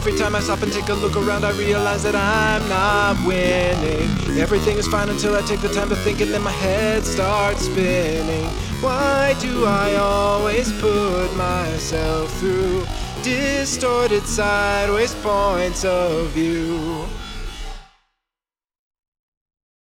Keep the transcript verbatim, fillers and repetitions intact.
Every time I stop and take a look around, I realize that I'm not winning. Everything is fine until I take the time to think, and then my head starts spinning. Why do I always put myself through distorted sideways points of view?